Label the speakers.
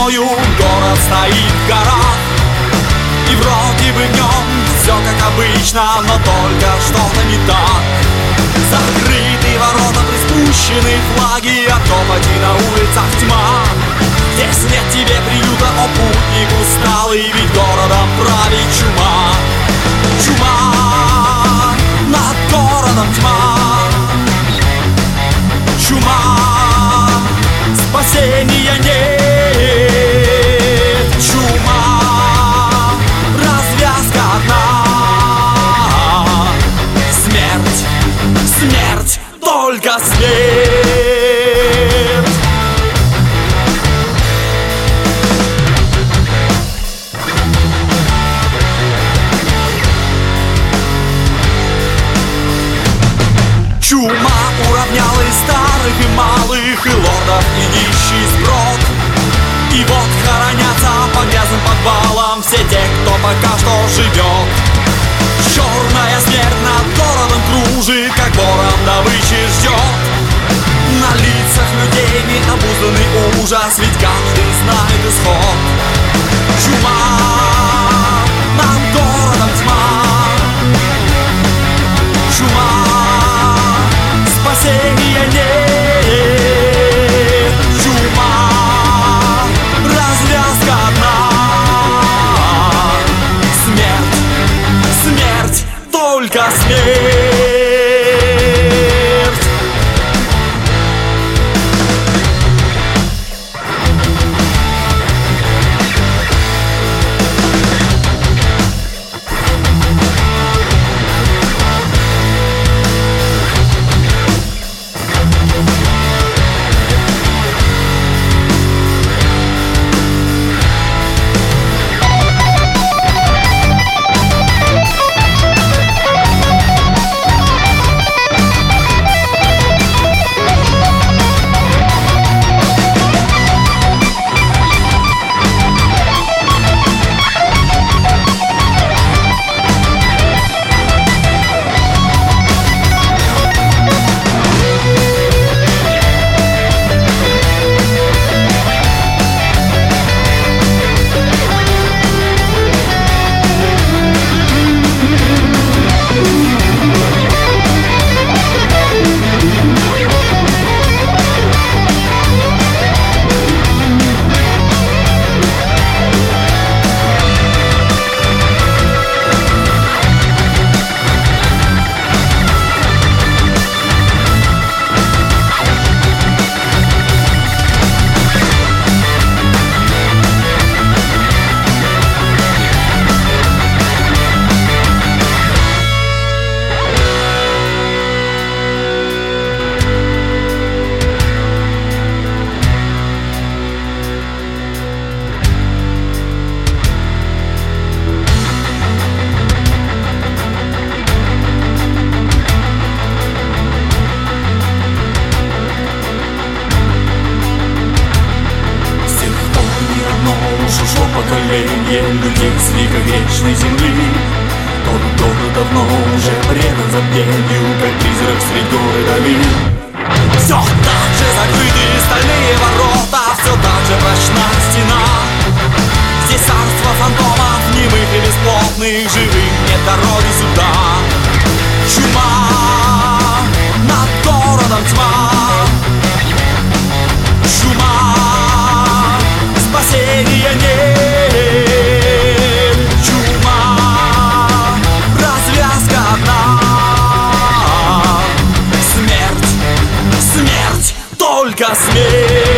Speaker 1: мною город стоит в горах, и вроде бы в нем все как обычно, но только что-то не так. Закрыты ворота, приспущены флаги, а топоти на улицах тьма. Здесь нет тебе приюта, о путник усталый, ведь городом правит чума. Чума, над городом тьма. Чума, спасения нет. Чума, развязка одна. Смерть, смерть, только смерть. Чума уравняла и старых, и малых, и лордов, и нищий сброд. И вот хоронятся по грязным подвалам все те, кто пока что живет. Черная смерть над городом кружит, как ворон добычи ждет. На лицах людей необузданный ужас, ведь каждый знает исход. Чума, над городом тьма. Чума, спасения нет. Чума, развязка одна. Смерть, смерть, только смерть. Поколение людей с лика вечной земли. Тот город давно уже предан забвению, как призрак средь гор и долин. Все так же закрыты стальные ворота, все так же прочна стена. Здесь царство фантомов, немых и бесплотных, живым нет дороги сюда. Чума, над городом тьма. Чума, спасения нет. Чума, развязка одна. Смерть, смерть, только смерть.